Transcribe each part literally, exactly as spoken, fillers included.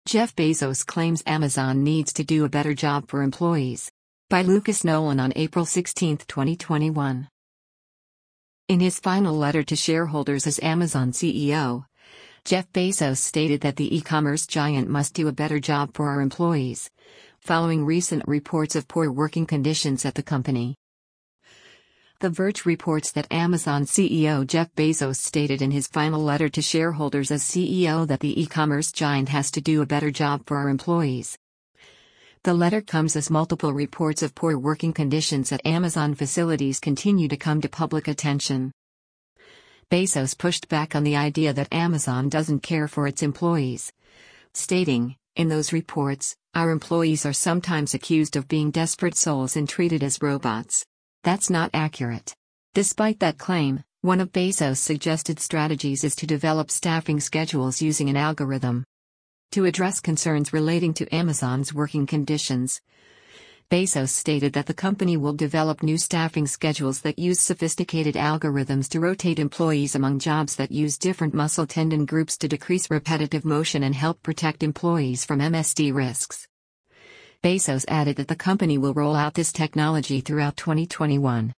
Jeff Bezos claims Amazon needs to do a better job for employees. By Lucas Nolan on April sixteenth, twenty twenty-one. In his final letter to shareholders as Amazon C E O, Jeff Bezos stated that the e-commerce giant must do a better job for our employees, following recent reports of poor working conditions at the company. The Verge reports that Amazon C E O Jeff Bezos stated in his final letter to shareholders as C E O that the e-commerce giant has to do a better job for our employees. The letter comes as multiple reports of poor working conditions at Amazon facilities continue to come to public attention. Bezos pushed back on the idea that Amazon doesn't care for its employees, stating, "In those reports, our employees are sometimes accused of being desperate souls and treated as robots. That's not accurate." Despite that claim, one of Bezos' suggested strategies is to develop staffing schedules using an algorithm. To address concerns relating to Amazon's working conditions, Bezos stated that the company will develop new staffing schedules that use sophisticated algorithms to rotate employees among jobs that use different muscle tendon groups to decrease repetitive motion and help protect employees from M S D risks. Bezos added that the company will roll out this technology throughout twenty twenty-one.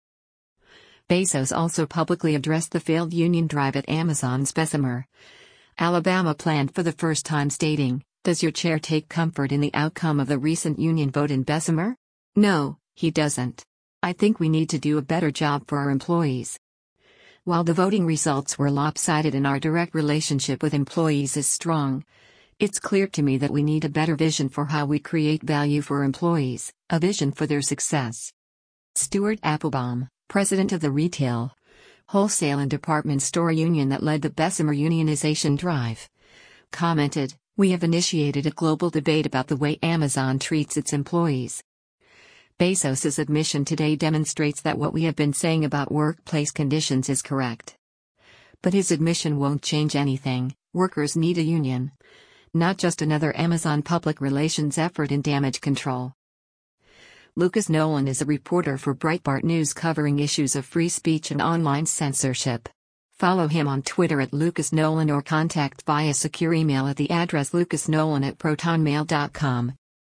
Bezos also publicly addressed the failed union drive at Amazon's Bessemer, Alabama plant for the first time, stating, "Does your chair take comfort in the outcome of the recent union vote in Bessemer? No, he doesn't. I think we need to do a better job for our employees. While the voting results were lopsided and our direct relationship with employees is strong, it's clear to me that we need a better vision for how we create value for employees, a vision for their success." Stuart Applebaum, president of the Retail, Wholesale and Department Store Union that led the Bessemer unionization drive, commented, "We have initiated a global debate about the way Amazon treats its employees." Bezos' admission today demonstrates that what we have been saying about workplace conditions is correct. But his admission won't change anything. Workers need a union, not just another Amazon public relations effort in damage control. Lucas Nolan is a reporter for Breitbart News covering issues of free speech and online censorship. Follow him on Twitter at Lucas Nolan or contact via secure email at the address lucasnolan at protonmail dot com.